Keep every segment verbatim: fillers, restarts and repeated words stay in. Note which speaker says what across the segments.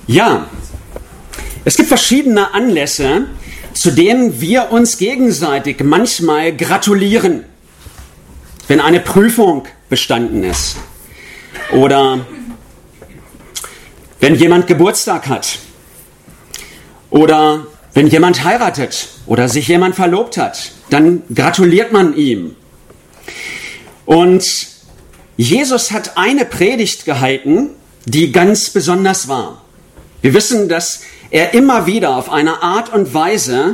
Speaker 1: Ja, es gibt verschiedene Anlässe, zu denen wir uns gegenseitig manchmal gratulieren, wenn eine Prüfung bestanden ist oder wenn jemand Geburtstag hat oder wenn jemand heiratet oder sich jemand verlobt hat, dann gratuliert man ihm. Und Jesus hat eine Predigt gehalten, die ganz besonders war. Wir wissen, dass er immer wieder auf eine Art und Weise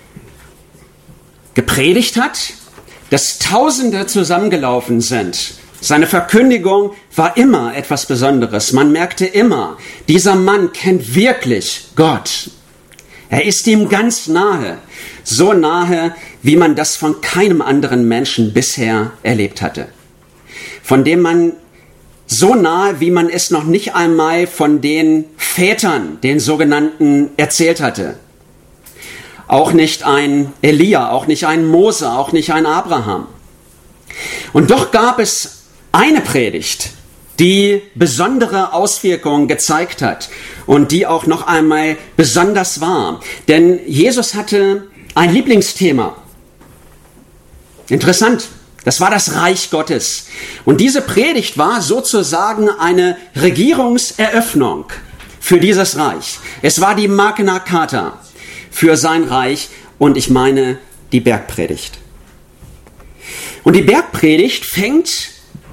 Speaker 1: gepredigt hat, dass Tausende zusammengelaufen sind. Seine Verkündigung war immer etwas Besonderes. Man merkte immer, dieser Mann kennt wirklich Gott. Er ist ihm ganz nahe, so nahe, wie man das von keinem anderen Menschen bisher erlebt hatte. Von dem man so nahe, wie man es noch nicht einmal von den Vätern, den sogenannten, erzählt hatte. Auch nicht ein Elia, auch nicht ein Mose, auch nicht ein Abraham. Und doch gab es eine Predigt, die besondere Auswirkungen gezeigt hat und die auch noch einmal besonders war. Denn Jesus hatte ein Lieblingsthema. Interessant. Das war das Reich Gottes. Und diese Predigt war sozusagen eine Regierungseröffnung für dieses Reich. Es war die Magna Carta für sein Reich und ich meine die Bergpredigt. Und die Bergpredigt fängt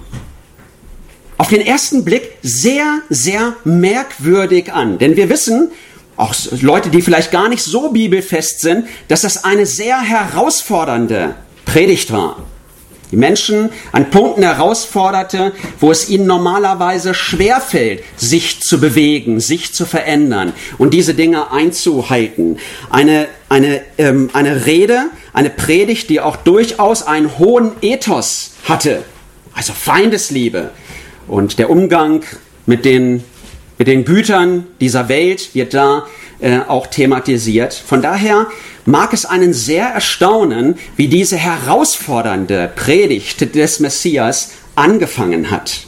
Speaker 1: auf den ersten Blick sehr, sehr merkwürdig an. Denn wir wissen, auch Leute, die vielleicht gar nicht so bibelfest sind, dass das eine sehr herausfordernde Predigt war. Die Menschen an Punkten herausforderte, wo es ihnen normalerweise schwerfällt, sich zu bewegen, sich zu verändern und diese Dinge einzuhalten. Eine, eine, ähm, eine Rede, eine Predigt, die auch durchaus einen hohen Ethos hatte, also Feindesliebe. Und der Umgang mit den, mit den Gütern dieser Welt wird da äh, auch thematisiert. Von daher mag es einen sehr erstaunen, wie diese herausfordernde Predigt des Messias angefangen hat.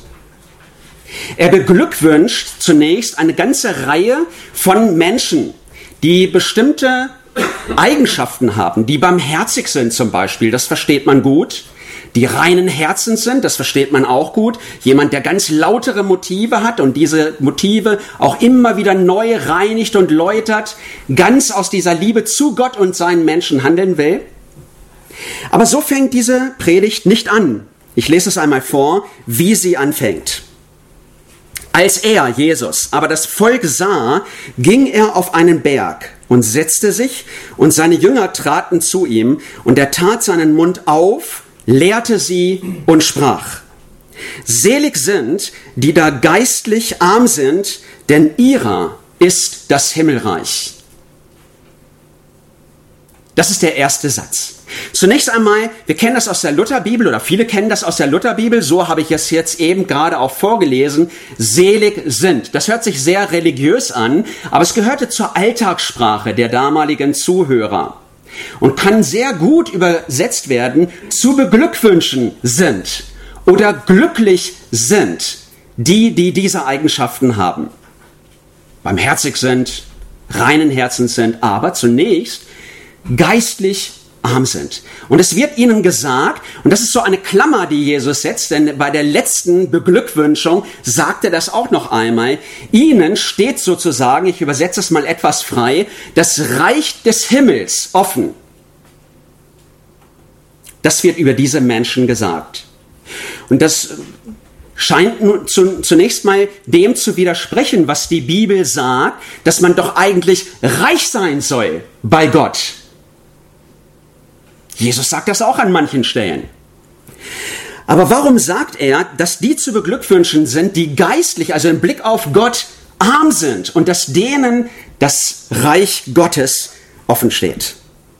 Speaker 1: Er beglückwünscht zunächst eine ganze Reihe von Menschen, die bestimmte Eigenschaften haben, die barmherzig sind zum Beispiel, das versteht man gut. Die reinen Herzens sind, das versteht man auch gut. Jemand, der ganz lautere Motive hat und diese Motive auch immer wieder neu reinigt und läutert, ganz aus dieser Liebe zu Gott und seinen Menschen handeln will. Aber so fängt diese Predigt nicht an. Ich lese es einmal vor, wie sie anfängt. Als er, Jesus, aber das Volk sah, ging er auf einen Berg und setzte sich, und seine Jünger traten zu ihm, und er tat seinen Mund auf, lehrte sie und sprach: Selig sind, die da geistlich arm sind, denn ihrer ist das Himmelreich. Das ist der erste Satz. Zunächst einmal, wir kennen das aus der Lutherbibel oder viele kennen das aus der Lutherbibel, so habe ich es jetzt eben gerade auch vorgelesen, selig sind. Das hört sich sehr religiös an, aber es gehörte zur Alltagssprache der damaligen Zuhörer. Und kann sehr gut übersetzt werden, zu beglückwünschen sind oder glücklich sind die, die diese Eigenschaften haben. Barmherzig sind, reinen Herzens sind, aber zunächst geistlich arm sind. Und es wird ihnen gesagt, und das ist so eine Klammer, die Jesus setzt, denn bei der letzten Beglückwünschung sagt er das auch noch einmal, ihnen steht sozusagen, ich übersetze es mal etwas frei, das Reich des Himmels offen. Das wird über diese Menschen gesagt. Und das scheint nun zu, zunächst mal dem zu widersprechen, was die Bibel sagt, dass man doch eigentlich reich sein soll bei Gott. Jesus sagt das auch an manchen Stellen. Aber warum sagt er, dass die zu beglückwünschen sind, die geistlich, also im Blick auf Gott, arm sind und dass denen das Reich Gottes offen steht?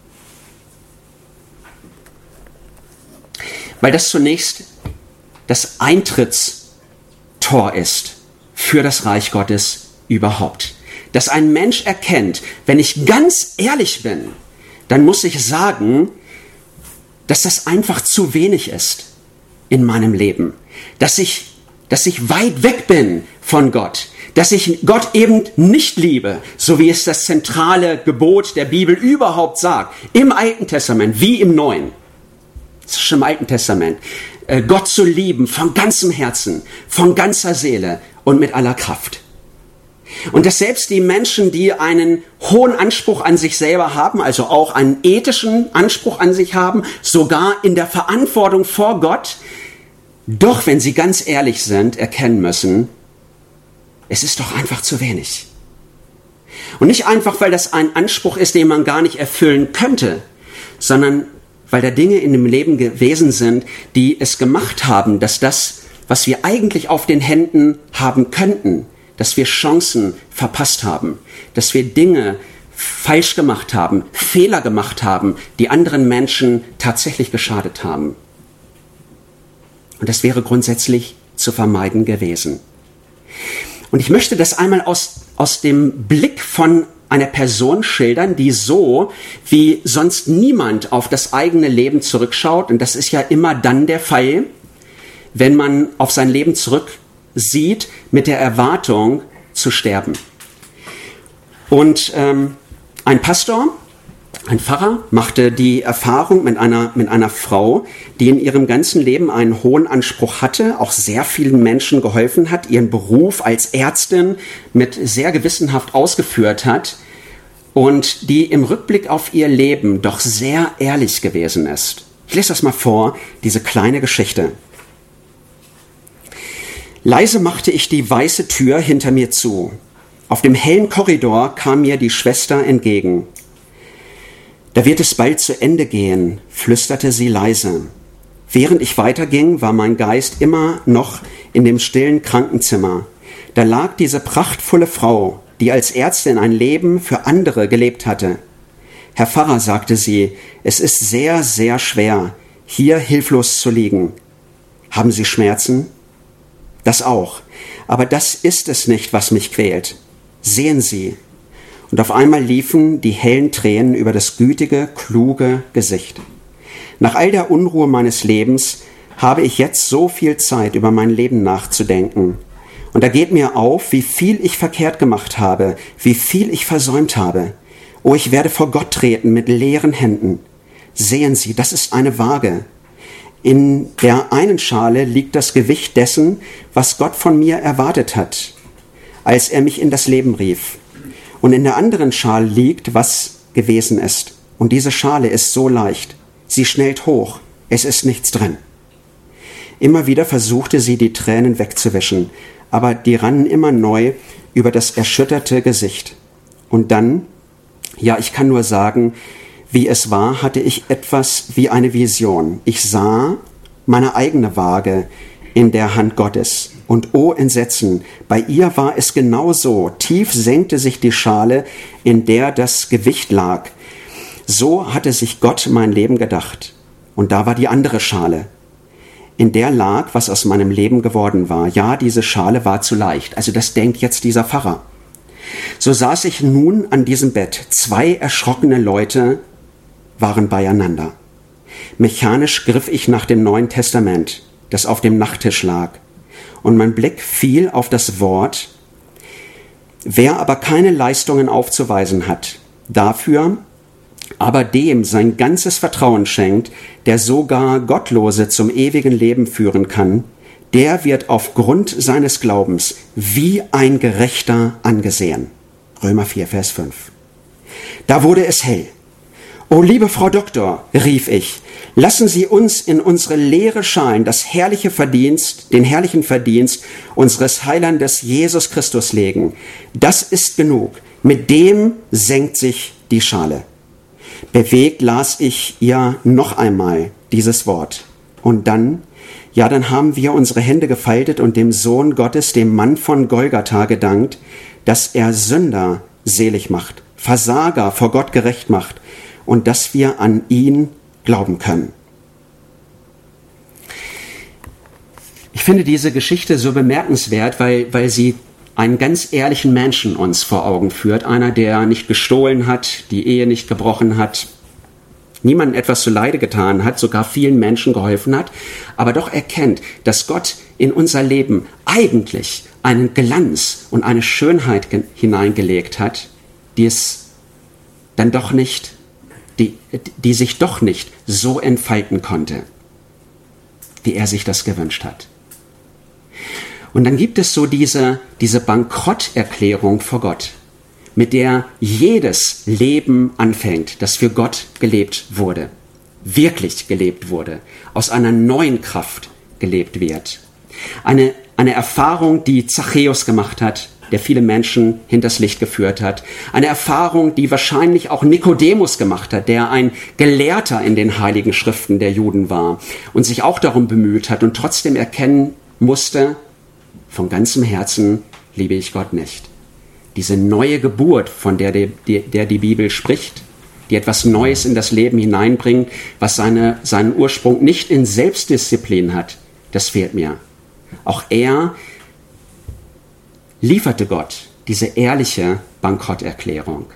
Speaker 1: Weil das zunächst das Eintrittstor ist für das Reich Gottes überhaupt. Dass ein Mensch erkennt, wenn ich ganz ehrlich bin, dann muss ich sagen, dass das einfach zu wenig ist in meinem Leben. Dass ich, dass ich weit weg bin von Gott. dass ich Gott eben nicht liebe, so wie es das zentrale Gebot der Bibel überhaupt sagt, im Alten Testament wie im Neuen. Das ist schon im Alten Testament. Gott zu lieben von ganzem Herzen, von ganzer Seele und mit aller Kraft. Und dass selbst die Menschen, die einen hohen Anspruch an sich selber haben, also auch einen ethischen Anspruch an sich haben, sogar in der Verantwortung vor Gott, doch, wenn sie ganz ehrlich sind, erkennen müssen, es ist doch einfach zu wenig. Und nicht einfach, weil das ein Anspruch ist, den man gar nicht erfüllen könnte, sondern weil da Dinge in dem Leben gewesen sind, die es gemacht haben, dass das, was wir eigentlich auf den Händen haben könnten, dass wir Chancen verpasst haben, dass wir Dinge falsch gemacht haben, Fehler gemacht haben, die anderen Menschen tatsächlich geschadet haben. Und das wäre grundsätzlich zu vermeiden gewesen. Und ich möchte das einmal aus, aus dem Blick von einer Person schildern, die so wie sonst niemand auf das eigene Leben zurückschaut. Und das ist ja immer dann der Fall, wenn man auf sein Leben zurücksieht mit der Erwartung zu sterben. Und ähm, ein Pastor, ein Pfarrer, machte die Erfahrung mit einer, mit einer Frau, die in ihrem ganzen Leben einen hohen Anspruch hatte, auch sehr vielen Menschen geholfen hat, ihren Beruf als Ärztin mit sehr gewissenhaft ausgeführt hat und die im Rückblick auf ihr Leben doch sehr ehrlich gewesen ist. Ich lese das mal vor, diese kleine Geschichte. Leise machte ich die weiße Tür hinter mir zu. Auf dem hellen Korridor kam mir die Schwester entgegen. Da wird es bald zu Ende gehen, flüsterte sie leise. Während ich weiterging, war mein Geist immer noch in dem stillen Krankenzimmer. Da lag diese prachtvolle Frau, die als Ärztin ein Leben für andere gelebt hatte. Herr Pfarrer, sagte sie, es ist sehr, sehr schwer, hier hilflos zu liegen. Haben Sie Schmerzen? Das auch. Aber das ist es nicht, was mich quält. Sehen Sie. Und auf einmal liefen die hellen Tränen über das gütige, kluge Gesicht. Nach all der Unruhe meines Lebens habe ich jetzt so viel Zeit, über mein Leben nachzudenken. Und da geht mir auf, wie viel ich verkehrt gemacht habe, wie viel ich versäumt habe. Oh, ich werde vor Gott treten mit leeren Händen. Sehen Sie, das ist eine Waage. In der einen Schale liegt das Gewicht dessen, was Gott von mir erwartet hat, als er mich in das Leben rief. Und in der anderen Schale liegt, was gewesen ist. Und diese Schale ist so leicht. Sie schnellt hoch. Es ist nichts drin. Immer wieder versuchte sie, die Tränen wegzuwischen, aber die rannen immer neu über das erschütterte Gesicht. Und dann, ja, ich kann nur sagen, wie es war, hatte ich etwas wie eine Vision. Ich sah meine eigene Waage in der Hand Gottes. Und oh Entsetzen, bei ihr war es genau so. Tief senkte sich die Schale, in der das Gewicht lag. So hatte sich Gott mein Leben gedacht. Und da war die andere Schale. In der lag, was aus meinem Leben geworden war. Ja, diese Schale war zu leicht. Also das denkt jetzt dieser Pfarrer. So saß ich nun an diesem Bett. Zwei erschrockene Leute waren beieinander. Mechanisch griff ich nach dem Neuen Testament, das auf dem Nachttisch lag. Und mein Blick fiel auf das Wort, wer aber keine Leistungen aufzuweisen hat, dafür aber dem sein ganzes Vertrauen schenkt, der sogar Gottlose zum ewigen Leben führen kann, der wird aufgrund seines Glaubens wie ein Gerechter angesehen. Römer vier, Vers fünf. Da wurde es hell. »O liebe Frau Doktor«, rief ich, »lassen Sie uns in unsere leere Schalen das herrliche Verdienst, den herrlichen Verdienst unseres Heilandes Jesus Christus legen. Das ist genug. Mit dem senkt sich die Schale.« Bewegt las ich ihr noch einmal dieses Wort. Und dann, ja, dann haben wir unsere Hände gefaltet und dem Sohn Gottes, dem Mann von Golgatha, gedankt, dass er Sünder selig macht, Versager vor Gott gerecht macht, und dass wir an ihn glauben können. Ich finde diese Geschichte so bemerkenswert, weil, weil sie einen ganz ehrlichen Menschen uns vor Augen führt. Einer, der nicht gestohlen hat, die Ehe nicht gebrochen hat, niemandem etwas zuleide getan hat, sogar vielen Menschen geholfen hat, aber doch erkennt, dass Gott in unser Leben eigentlich einen Glanz und eine Schönheit ge- hineingelegt hat, die es dann doch nicht, die, die sich doch nicht so entfalten konnte, wie er sich das gewünscht hat. Und dann gibt es so diese, diese Bankrotterklärung vor Gott, mit der jedes Leben anfängt, das für Gott gelebt wurde, wirklich gelebt wurde, aus einer neuen Kraft gelebt wird. Eine, eine Erfahrung, die Zachäus gemacht hat, der viele Menschen hinters Licht geführt hat. Eine Erfahrung, die wahrscheinlich auch Nikodemus gemacht hat, der ein Gelehrter in den heiligen Schriften der Juden war und sich auch darum bemüht hat und trotzdem erkennen musste, von ganzem Herzen liebe ich Gott nicht. Diese neue Geburt, von der die, die, der die Bibel spricht, die etwas Neues in das Leben hineinbringt, was seine, seinen Ursprung nicht in Selbstdisziplin hat, das fehlt mir. Auch er lieferte Gott diese ehrliche Bankrotterklärung.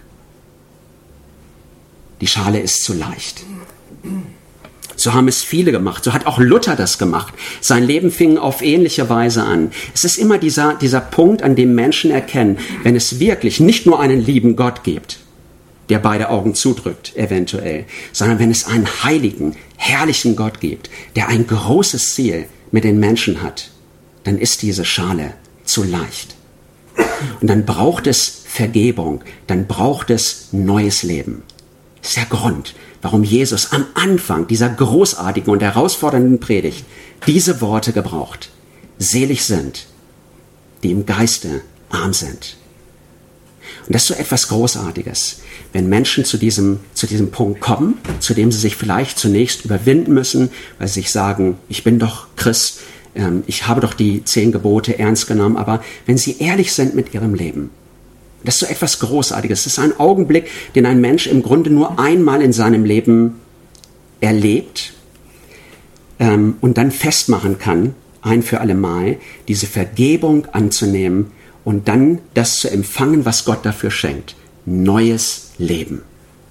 Speaker 1: Die Schale ist zu leicht. So haben es viele gemacht. So hat auch Luther das gemacht. Sein Leben fing auf ähnliche Weise an. Es ist immer dieser, dieser Punkt, an dem Menschen erkennen, wenn es wirklich nicht nur einen lieben Gott gibt, der beide Augen zudrückt, eventuell, sondern wenn es einen heiligen, herrlichen Gott gibt, der ein großes Ziel mit den Menschen hat, dann ist diese Schale zu leicht. Und dann braucht es Vergebung, dann braucht es neues Leben. Das ist der Grund, warum Jesus am Anfang dieser großartigen und herausfordernden Predigt diese Worte gebraucht. Selig sind, die im Geiste arm sind. Und das ist so etwas Großartiges, wenn Menschen zu diesem, zu diesem Punkt kommen, zu dem sie sich vielleicht zunächst überwinden müssen, weil sie sich sagen, ich bin doch Christ, ähm, ich habe doch die zehn Gebote ernst genommen, aber wenn sie ehrlich sind mit ihrem Leben, das ist so etwas Großartiges. Das ist ein Augenblick, den ein Mensch im Grunde nur einmal in seinem Leben erlebt ähm, und dann festmachen kann, ein für alle Mal, diese Vergebung anzunehmen und dann das zu empfangen, was Gott dafür schenkt. Neues Leben.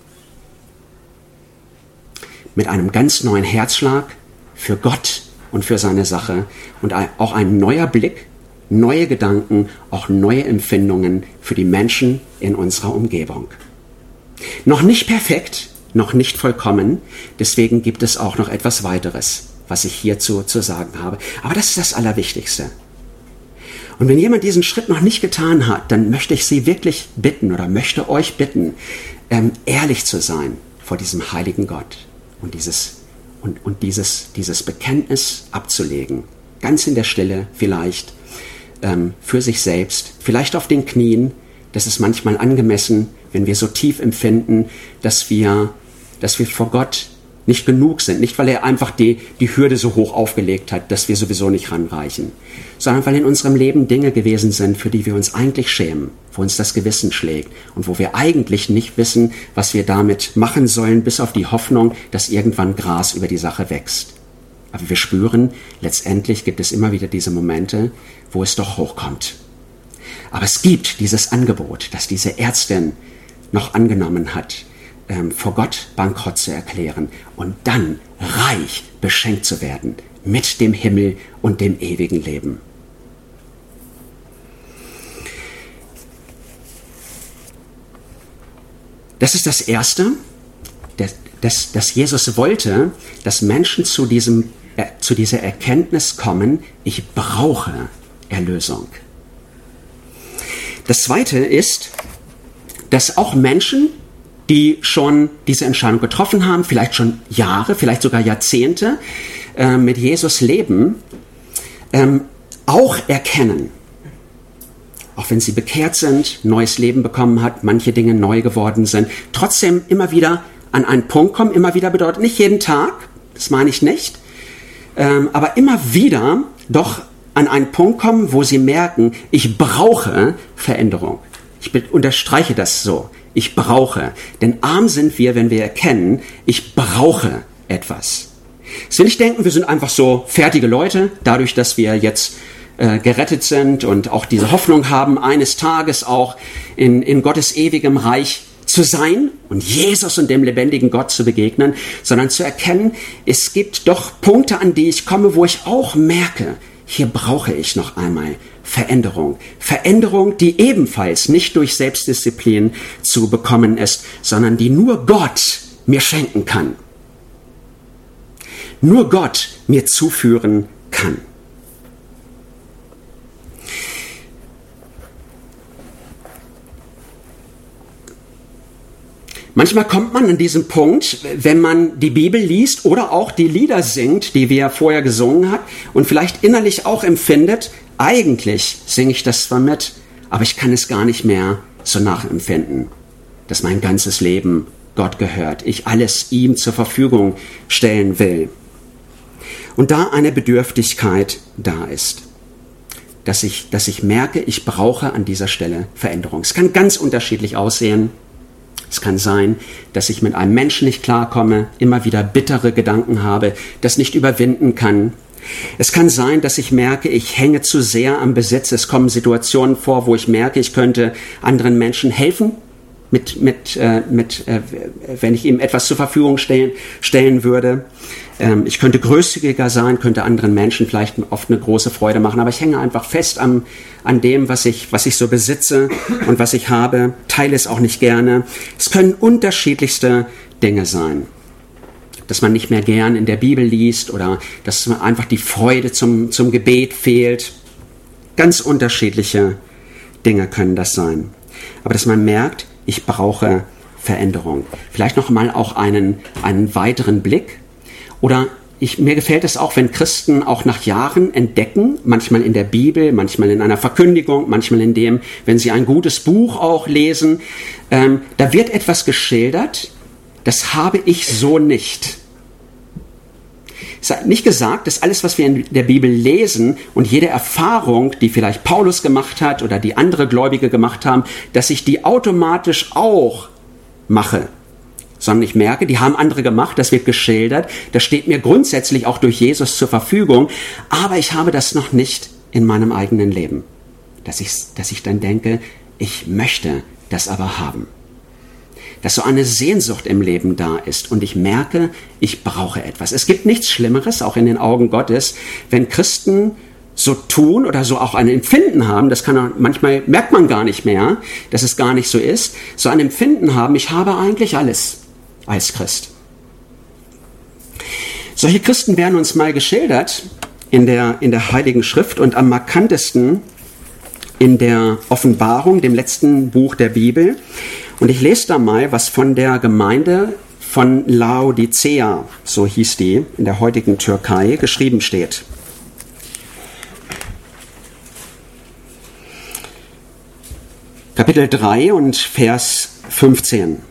Speaker 1: Mit einem ganz neuen Herzschlag für Gott und für seine Sache und auch ein neuer Blick, neue Gedanken, auch neue Empfindungen für die Menschen in unserer Umgebung. Noch nicht perfekt, noch nicht vollkommen, deswegen gibt es auch noch etwas weiteres, was ich hierzu zu sagen habe. Aber das ist das Allerwichtigste. Und wenn jemand diesen Schritt noch nicht getan hat, dann möchte ich Sie wirklich bitten oder möchte euch bitten, ähm, ehrlich zu sein vor diesem heiligen Gott und dieses, und, und dieses, dieses Bekenntnis abzulegen. Ganz in der Stille vielleicht, ähm, für sich selbst, vielleicht auf den Knien. Das ist manchmal angemessen, wenn wir so tief empfinden, dass wir, dass wir vor Gott nicht genug sind. Nicht, weil er einfach die, die Hürde so hoch aufgelegt hat, dass wir sowieso nicht ranreichen, sondern weil in unserem Leben Dinge gewesen sind, für die wir uns eigentlich schämen, wo uns das Gewissen schlägt und wo wir eigentlich nicht wissen, was wir damit machen sollen, bis auf die Hoffnung, dass irgendwann Gras über die Sache wächst. Aber wir spüren, letztendlich gibt es immer wieder diese Momente, wo es doch hochkommt. Aber es gibt dieses Angebot, das diese Ärztin noch angenommen hat, ähm, vor Gott bankrott zu erklären und dann reich beschenkt zu werden mit dem Himmel und dem ewigen Leben. Das ist das Erste, dass, dass Jesus wollte, dass Menschen zu, diesem, äh, zu dieser Erkenntnis kommen, ich brauche Erlösung. Das Zweite ist, dass auch Menschen, die schon diese Entscheidung getroffen haben, vielleicht schon Jahre, vielleicht sogar Jahrzehnte äh, mit Jesus leben, ähm, auch erkennen, auch wenn sie bekehrt sind, neues Leben bekommen hat, manche Dinge neu geworden sind, trotzdem immer wieder an einen Punkt kommen, immer wieder bedeutet nicht jeden Tag, das meine ich nicht, ähm, aber immer wieder doch an einen Punkt kommen, wo sie merken, ich brauche Veränderung. Ich unterstreiche das so. Ich brauche. Denn arm sind wir, wenn wir erkennen, ich brauche etwas. Jetzt will ich denken, wir sind einfach so fertige Leute, dadurch, dass wir jetzt äh, gerettet sind und auch diese Hoffnung haben, eines Tages auch in, in Gottes ewigem Reich zu sein und Jesus und dem lebendigen Gott zu begegnen, sondern zu erkennen, es gibt doch Punkte, an die ich komme, wo ich auch merke, hier brauche ich noch einmal Veränderung. Veränderung, die ebenfalls nicht durch Selbstdisziplin zu bekommen ist, sondern die nur Gott mir schenken kann. Nur Gott mir zuführen kann. Manchmal kommt man an diesen Punkt, wenn man die Bibel liest oder auch die Lieder singt, die wir vorher gesungen haben und vielleicht innerlich auch empfindet, eigentlich singe ich das zwar mit, aber ich kann es gar nicht mehr so nachempfinden, dass mein ganzes Leben Gott gehört, ich alles ihm zur Verfügung stellen will. Und da eine Bedürftigkeit da ist, dass ich, dass ich merke, ich brauche an dieser Stelle Veränderung. Es kann ganz unterschiedlich aussehen. Es kann sein, dass ich mit einem Menschen nicht klarkomme, immer wieder bittere Gedanken habe, das nicht überwinden kann. Es kann sein, dass ich merke, ich hänge zu sehr am Besitz. Es kommen Situationen vor, wo ich merke, ich könnte anderen Menschen helfen, mit, mit, äh, mit, äh, wenn ich ihm etwas zur Verfügung stellen, stellen würde. Ähm, ich könnte großzügiger sein, könnte anderen Menschen vielleicht oft eine große Freude machen, aber ich hänge einfach fest am, an dem, was ich, was ich so besitze und was ich habe, teile es auch nicht gerne. Es können unterschiedlichste Dinge sein. Dass man nicht mehr gern in der Bibel liest oder dass man einfach die Freude zum, zum Gebet fehlt. Ganz unterschiedliche Dinge können das sein. Aber dass man merkt, ich brauche Veränderung. Vielleicht noch mal auch einen, einen weiteren Blick. Oder ich, mir gefällt es auch, wenn Christen auch nach Jahren entdecken, manchmal in der Bibel, manchmal in einer Verkündigung, manchmal in dem, wenn sie ein gutes Buch auch lesen, ähm, da wird etwas geschildert, das habe ich so nicht. Es ist nicht gesagt, dass alles, was wir in der Bibel lesen und jede Erfahrung, die vielleicht Paulus gemacht hat oder die andere Gläubige gemacht haben, dass ich die automatisch auch mache. Sondern ich merke, die haben andere gemacht, das wird geschildert, das steht mir grundsätzlich auch durch Jesus zur Verfügung, aber ich habe das noch nicht in meinem eigenen Leben. Dass ich, dass ich dann denke, ich möchte das aber haben. Dass so eine Sehnsucht im Leben da ist und ich merke, ich brauche etwas. Es gibt nichts Schlimmeres, auch in den Augen Gottes, wenn Christen so tun oder so auch ein Empfinden haben, das kann manchmal merkt man gar nicht mehr, dass es gar nicht so ist, so ein Empfinden haben, ich habe eigentlich alles als Christ. Solche Christen werden uns mal geschildert in der, in der Heiligen Schrift und am markantesten in der Offenbarung, dem letzten Buch der Bibel. Und ich lese da mal, was von der Gemeinde von Laodicea, so hieß die, in der heutigen Türkei, geschrieben steht. Kapitel drei und Vers fünfzehn.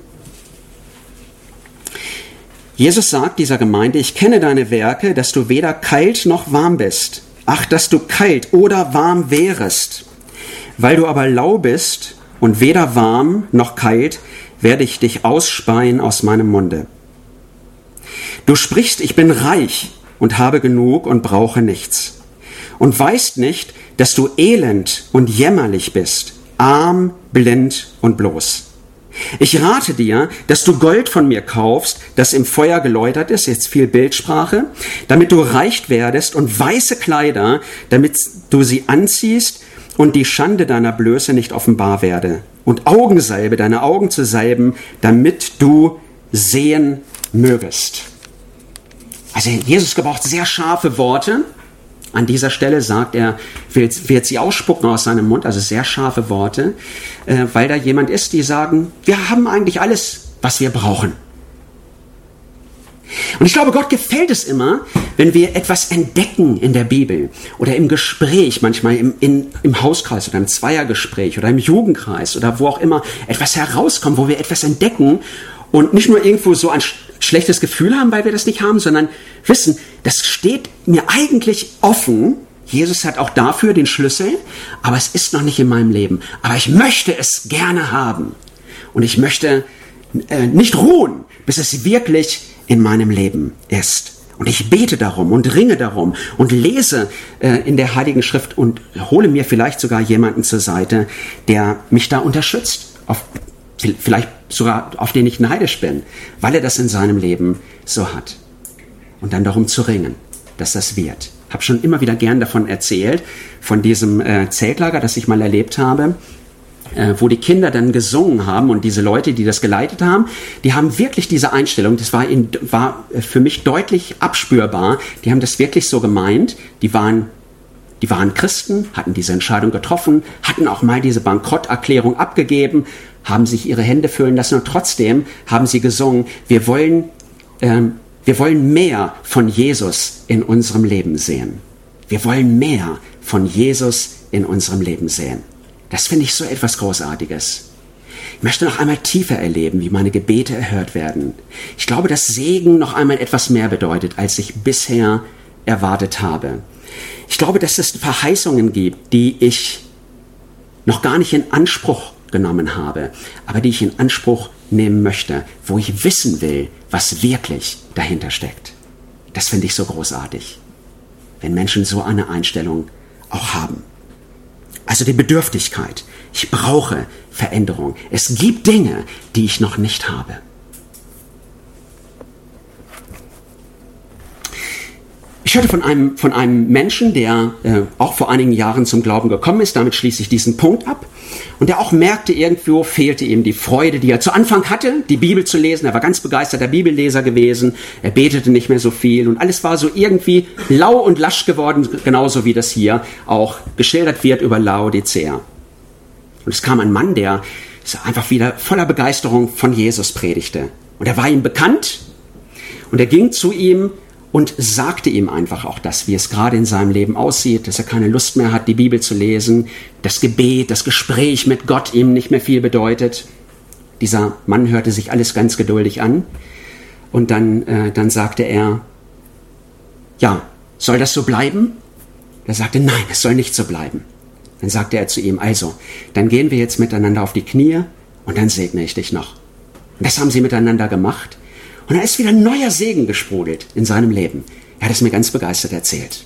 Speaker 1: Jesus sagt dieser Gemeinde, ich kenne deine Werke, dass du weder kalt noch warm bist. Ach, dass du kalt oder warm wärest. Weil du aber lau bist und weder warm noch kalt, werde ich dich ausspeien aus meinem Munde. Du sprichst, ich bin reich und habe genug und brauche nichts. Und weißt nicht, dass du elend und jämmerlich bist, arm, blind und bloß. Ich rate dir, dass du Gold von mir kaufst, das im Feuer geläutert ist, jetzt viel Bildsprache, damit du reich werdest und weiße Kleider, damit du sie anziehst und die Schande deiner Blöße nicht offenbar werde. Und Augensalbe, deine Augen zu salben, damit du sehen mögest. Also Jesus gebraucht sehr scharfe Worte. An dieser Stelle sagt er, wird, wird sie ausspucken aus seinem Mund, also sehr scharfe Worte, äh, weil da jemand ist, die sagen, wir haben eigentlich alles, was wir brauchen. Und ich glaube, Gott gefällt es immer, wenn wir etwas entdecken in der Bibel oder im Gespräch, manchmal im, in, im Hauskreis oder im Zweiergespräch oder im Jugendkreis oder wo auch immer etwas herauskommt, wo wir etwas entdecken und nicht nur irgendwo so ein schlechtes Gefühl haben, weil wir das nicht haben, sondern wissen, das steht mir eigentlich offen. Jesus hat auch dafür den Schlüssel, aber es ist noch nicht in meinem Leben. Aber ich möchte es gerne haben. Und ich möchte äh, nicht ruhen, bis es wirklich in meinem Leben ist. Und ich bete darum und ringe darum und lese äh, in der Heiligen Schrift und hole mir vielleicht sogar jemanden zur Seite, der mich da unterstützt. Auf, vielleicht sogar auf den ich neidisch bin, weil er das in seinem Leben so hat. Und dann darum zu ringen, dass das wird. habe schon immer wieder gern davon erzählt, von diesem äh, Zeltlager, das ich mal erlebt habe, äh, wo die Kinder dann gesungen haben und diese Leute, die das geleitet haben, die haben wirklich diese Einstellung, das war, in, war für mich deutlich abspürbar, die haben das wirklich so gemeint, die waren Die waren Christen, hatten diese Entscheidung getroffen, hatten auch mal diese Bankrotterklärung abgegeben, haben sich ihre Hände füllen lassen und trotzdem haben sie gesungen, wir wollen, ähm, wir wollen mehr von Jesus in unserem Leben sehen. Wir wollen mehr von Jesus in unserem Leben sehen. Das finde ich so etwas Großartiges. Ich möchte noch einmal tiefer erleben, wie meine Gebete erhört werden. Ich glaube, dass Segen noch einmal etwas mehr bedeutet, als ich bisher erwartet habe. Ich glaube, dass es Verheißungen gibt, die ich noch gar nicht in Anspruch genommen habe, aber die ich in Anspruch nehmen möchte, wo ich wissen will, was wirklich dahinter steckt. Das finde ich so großartig, wenn Menschen so eine Einstellung auch haben. Also die Bedürftigkeit. Ich brauche Veränderung. Es gibt Dinge, die ich noch nicht habe. Ich hörte von einem, von einem Menschen, der äh, auch vor einigen Jahren zum Glauben gekommen ist, damit schließe ich diesen Punkt ab, und der auch merkte, irgendwo fehlte ihm die Freude, die er zu Anfang hatte, die Bibel zu lesen. Er war ganz begeisterter Bibelleser gewesen, er betete nicht mehr so viel und alles war so irgendwie lau und lasch geworden, genauso wie das hier auch geschildert wird über Laodicea. Und es kam ein Mann, der einfach wieder voller Begeisterung von Jesus predigte. Und er war ihm bekannt und er ging zu ihm und sagte ihm einfach auch das, wie es gerade in seinem Leben aussieht, dass er keine Lust mehr hat, die Bibel zu lesen, das Gebet, das Gespräch mit Gott ihm nicht mehr viel bedeutet. Dieser Mann hörte sich alles ganz geduldig an und dann, äh, dann sagte er, ja, soll das so bleiben? Er sagte, nein, es soll nicht so bleiben. Dann sagte er zu ihm, also, dann gehen wir jetzt miteinander auf die Knie und dann segne ich dich noch. Und das haben sie miteinander gemacht. Und da ist wieder ein neuer Segen gesprudelt in seinem Leben. Er hat es mir ganz begeistert erzählt.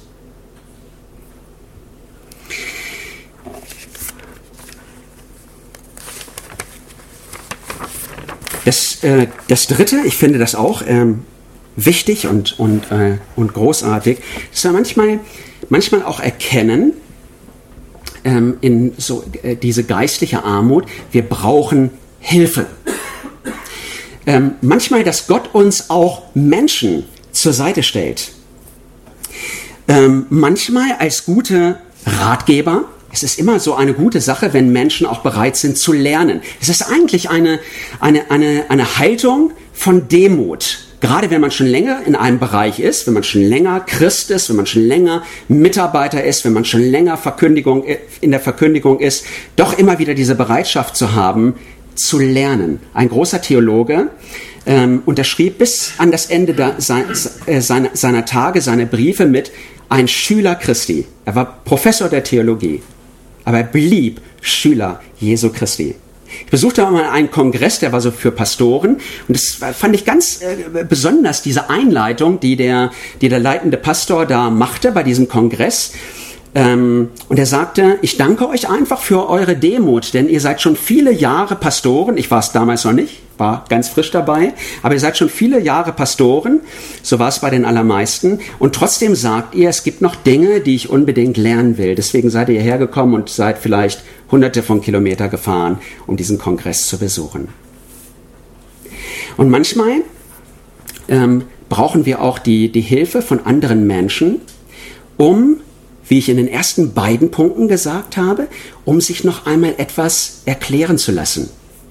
Speaker 1: Das, äh, das Dritte, ich finde das auch ähm, wichtig und, und, äh, und großartig, dass wir manchmal, manchmal auch erkennen, ähm, in so äh, diese geistliche Armut, wir brauchen Hilfe. Ähm, manchmal, dass Gott uns auch Menschen zur Seite stellt. Ähm, manchmal als gute Ratgeber. Es ist immer so eine gute Sache, wenn Menschen auch bereit sind zu lernen. Es ist eigentlich eine, eine, eine, eine Haltung von Demut. Gerade wenn man schon länger in einem Bereich ist, wenn man schon länger Christ ist, wenn man schon länger Mitarbeiter ist, wenn man schon länger Verkündigung, in der Verkündigung ist, doch immer wieder diese Bereitschaft zu haben, zu lernen. Ein großer Theologe ähm, unterschrieb bis an das Ende der, sein, äh, seiner, seiner Tage seine Briefe mit ein Schüler Christi. Er war Professor der Theologie, aber er blieb Schüler Jesu Christi. Ich besuchte mal einen Kongress, der war so für Pastoren und das fand ich ganz äh, besonders, diese Einleitung, die der, die der leitende Pastor da machte bei diesem Kongress. Ähm, und er sagte, ich danke euch einfach für eure Demut, denn ihr seid schon viele Jahre Pastoren, ich war es damals noch nicht, war ganz frisch dabei, aber ihr seid schon viele Jahre Pastoren, so war es bei den allermeisten, und trotzdem sagt ihr, es gibt noch Dinge, die ich unbedingt lernen will, deswegen seid ihr hergekommen und seid vielleicht hunderte von Kilometern gefahren, um diesen Kongress zu besuchen. Und manchmal ähm, brauchen wir auch die, die Hilfe von anderen Menschen, um, wie ich in den ersten beiden Punkten gesagt habe, um sich noch einmal etwas erklären zu lassen.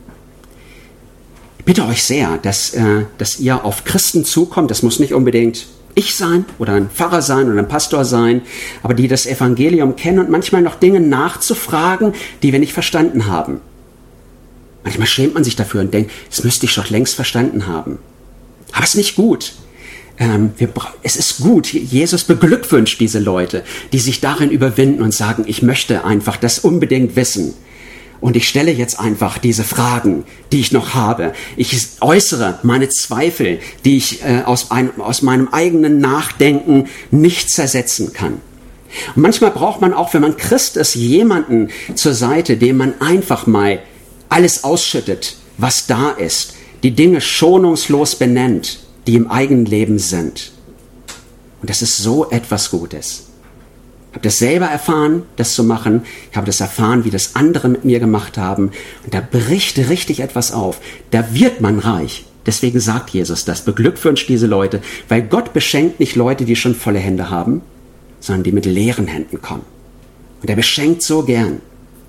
Speaker 1: Ich bitte euch sehr, dass, äh, dass ihr auf Christen zukommt. Das muss nicht unbedingt ich sein oder ein Pfarrer sein oder ein Pastor sein, aber die das Evangelium kennen und manchmal noch Dinge nachzufragen, die wir nicht verstanden haben. Manchmal schämt man sich dafür und denkt, das müsste ich doch längst verstanden haben. Aber es ist nicht gut. Ähm, wir, es ist gut, Jesus beglückwünscht diese Leute, die sich darin überwinden und sagen, ich möchte einfach das unbedingt wissen. Und ich stelle jetzt einfach diese Fragen, die ich noch habe. Ich äußere meine Zweifel, die ich äh, aus, ein, aus meinem eigenen Nachdenken nicht zersetzen kann. Und manchmal braucht man auch, wenn man Christ ist, jemanden zur Seite, dem man einfach mal alles ausschüttet, was da ist, die Dinge schonungslos benennt, die im eigenen Leben sind. Und das ist so etwas Gutes. Ich habe das selber erfahren, das zu machen. Ich habe das erfahren, wie das andere mit mir gemacht haben. Und da bricht richtig etwas auf. Da wird man reich. Deswegen sagt Jesus das. Beglückwünscht diese Leute. Weil Gott beschenkt nicht Leute, die schon volle Hände haben, sondern die mit leeren Händen kommen. Und er beschenkt so gern.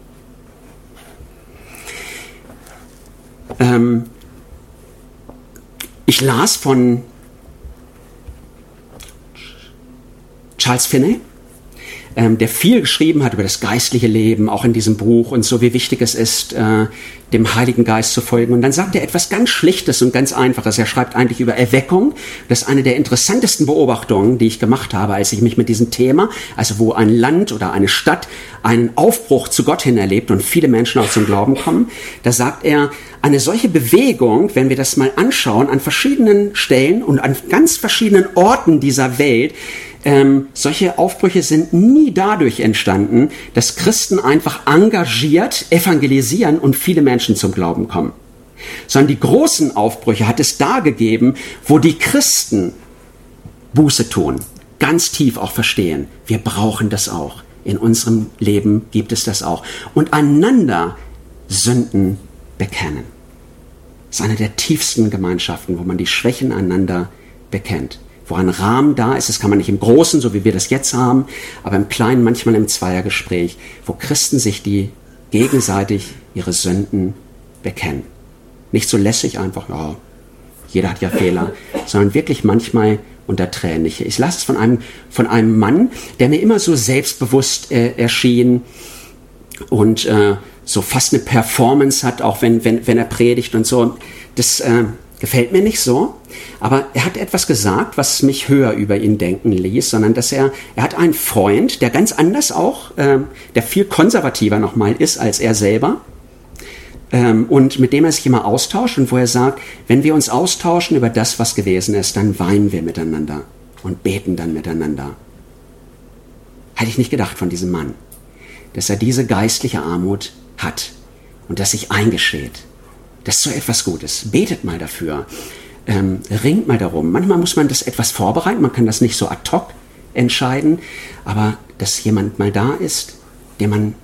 Speaker 1: Ähm, ich las von Charles Finney, ähm, der viel geschrieben hat über das geistliche Leben, auch in diesem Buch und so, wie wichtig es ist, äh, dem Heiligen Geist zu folgen. Und dann sagt er etwas ganz Schlichtes und ganz Einfaches. Er schreibt eigentlich über Erweckung. Das ist eine der interessantesten Beobachtungen, die ich gemacht habe, als ich mich mit diesem Thema, also wo ein Land oder eine Stadt einen Aufbruch zu Gott hin erlebt und viele Menschen auch zum Glauben kommen. Da sagt er, eine solche Bewegung, wenn wir das mal anschauen, an verschiedenen Stellen und an ganz verschiedenen Orten dieser Welt, Ähm, solche Aufbrüche sind nie dadurch entstanden, dass Christen einfach engagiert evangelisieren und viele Menschen zum Glauben kommen. Sondern die großen Aufbrüche hat es da gegeben, wo die Christen Buße tun, ganz tief auch verstehen, wir brauchen das auch. In unserem Leben gibt es das auch. Und einander Sünden bekennen. Das ist eine der tiefsten Gemeinschaften, wo man die Schwächen einander bekennt. Wo ein Rahmen da ist, das kann man nicht im Großen, so wie wir das jetzt haben, aber im Kleinen, manchmal im Zweiergespräch, wo Christen sich die gegenseitig ihre Sünden bekennen. Nicht so lässig einfach, ja, jeder hat ja Fehler, sondern wirklich manchmal unter Tränen. Ich las es von einem, von einem Mann, der mir immer so selbstbewusst äh, erschien und äh, so fast eine Performance hat, auch wenn, wenn, wenn er predigt und so. Das äh, gefällt mir nicht so, aber er hat etwas gesagt, was mich höher über ihn denken ließ, sondern dass er, er hat einen Freund, der ganz anders auch, äh, der viel konservativer nochmal ist als er selber, ähm, und mit dem er sich immer austauscht und wo er sagt, wenn wir uns austauschen über das, was gewesen ist, dann weinen wir miteinander und beten dann miteinander. Hätte ich nicht gedacht von diesem Mann, dass er diese geistliche Armut hat und dass sich eingesteht. Das ist so etwas Gutes. Betet mal dafür. Ähm, ringt mal darum. Manchmal muss man das etwas vorbereiten. Man kann das nicht so ad hoc entscheiden. Aber dass jemand mal da ist, dem man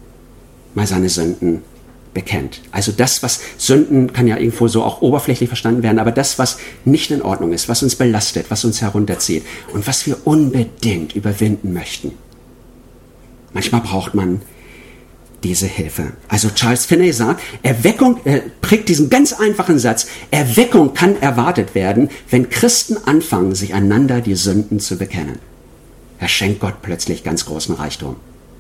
Speaker 1: mal seine Sünden bekennt. Also das, was Sünden kann ja irgendwo so auch oberflächlich verstanden werden, aber das, was nicht in Ordnung ist, was uns belastet, was uns herunterzieht und was wir unbedingt überwinden möchten. Manchmal braucht man diese Hilfe. Also Charles Finney sagt, Erweckung, er prägt diesen ganz einfachen Satz, Erweckung kann erwartet werden, wenn Christen anfangen, sich einander die Sünden zu bekennen. Er schenkt Gott plötzlich ganz großen Reichtum.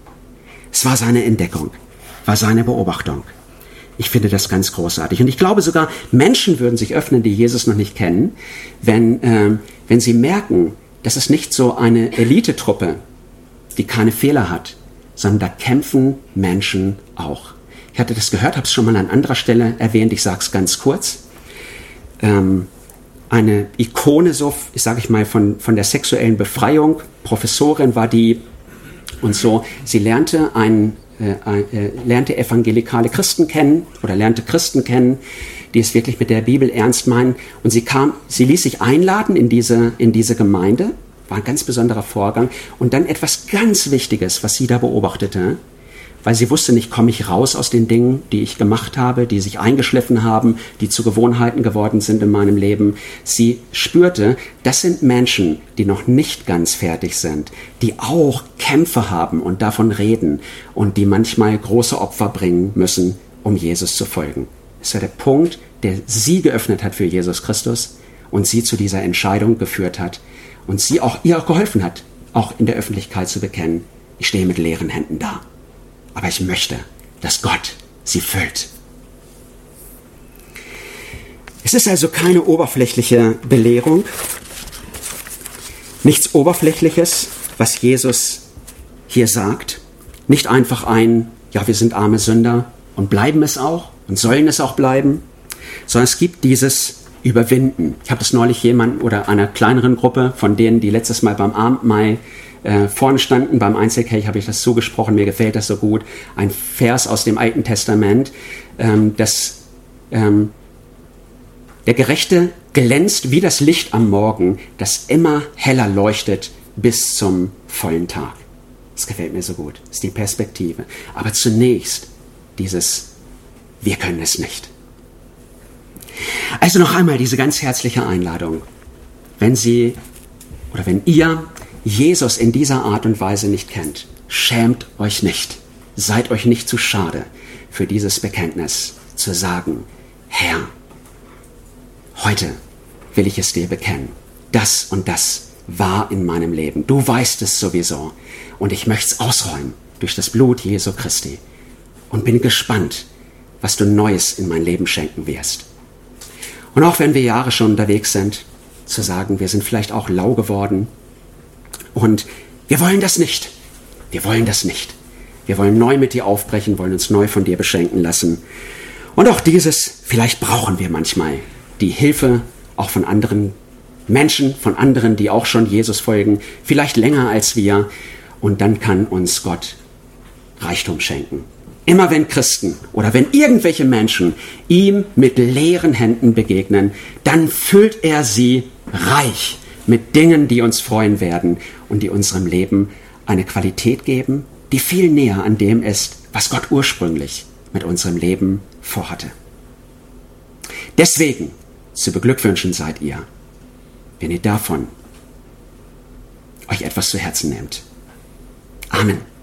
Speaker 1: Es war seine Entdeckung, war seine Beobachtung. Ich finde das ganz großartig. Und ich glaube sogar, Menschen würden sich öffnen, die Jesus noch nicht kennen, wenn, äh, wenn sie merken, dass es nicht so eine Elitetruppe, die keine Fehler hat, sondern da kämpfen Menschen auch. Ich hatte das gehört, habe es schon mal an anderer Stelle erwähnt, ich sage es ganz kurz. Ähm, eine Ikone, so, ich sage ich mal, von, von der sexuellen Befreiung, Professorin war die und so. Sie lernte, ein, äh, äh, lernte evangelikale Christen kennen oder lernte Christen kennen, die es wirklich mit der Bibel ernst meinen. Und sie kam, sie ließ sich einladen in diese, in diese Gemeinde. War ein ganz besonderer Vorgang. Und dann etwas ganz Wichtiges, was sie da beobachtete, weil sie wusste nicht, komme ich raus aus den Dingen, die ich gemacht habe, die sich eingeschliffen haben, die zu Gewohnheiten geworden sind in meinem Leben. Sie spürte, das sind Menschen, die noch nicht ganz fertig sind, die auch Kämpfe haben und davon reden und die manchmal große Opfer bringen müssen, um Jesus zu folgen. Das war der Punkt, der sie geöffnet hat für Jesus Christus und sie zu dieser Entscheidung geführt hat, und sie auch ihr auch geholfen hat, auch in der Öffentlichkeit zu bekennen, ich stehe mit leeren Händen da. Aber ich möchte, dass Gott sie füllt. Es ist also keine oberflächliche Belehrung, nichts Oberflächliches, was Jesus hier sagt. Nicht einfach ein, ja, wir sind arme Sünder und bleiben es auch und sollen es auch bleiben, sondern es gibt dieses Überwinden. Ich habe das neulich jemandem oder einer kleineren Gruppe, von denen, die letztes Mal beim Abendmahl äh, vorne standen, beim Einzelkelch habe ich das so gesprochen, mir gefällt das so gut, ein Vers aus dem Alten Testament, ähm, dass ähm, der Gerechte glänzt wie das Licht am Morgen, das immer heller leuchtet bis zum vollen Tag. Das gefällt mir so gut. Das ist die Perspektive. Aber zunächst dieses, wir können es nicht. Also noch einmal diese ganz herzliche Einladung. Wenn Sie oder wenn ihr Jesus in dieser Art und Weise nicht kennt, schämt euch nicht. Seid euch nicht zu schade für dieses Bekenntnis, zu sagen, Herr, heute will ich es dir bekennen. Das und das war in meinem Leben. Du weißt es sowieso. Und ich möchte es ausräumen durch das Blut Jesu Christi. Und bin gespannt, was du Neues in mein Leben schenken wirst. Und auch wenn wir Jahre schon unterwegs sind, zu sagen, wir sind vielleicht auch lau geworden. Und wir wollen das nicht. Wir wollen das nicht. Wir wollen neu mit dir aufbrechen, wollen uns neu von dir beschenken lassen. Und auch dieses, vielleicht brauchen wir manchmal die Hilfe auch von anderen Menschen, von anderen, die auch schon Jesus folgen, vielleicht länger als wir. Und dann kann uns Gott Reichtum schenken. Immer wenn Christen oder wenn irgendwelche Menschen ihm mit leeren Händen begegnen, dann füllt er sie reich mit Dingen, die uns freuen werden und die unserem Leben eine Qualität geben, die viel näher an dem ist, was Gott ursprünglich mit unserem Leben vorhatte. Deswegen zu beglückwünschen seid ihr, wenn ihr davon euch etwas zu Herzen nehmt. Amen.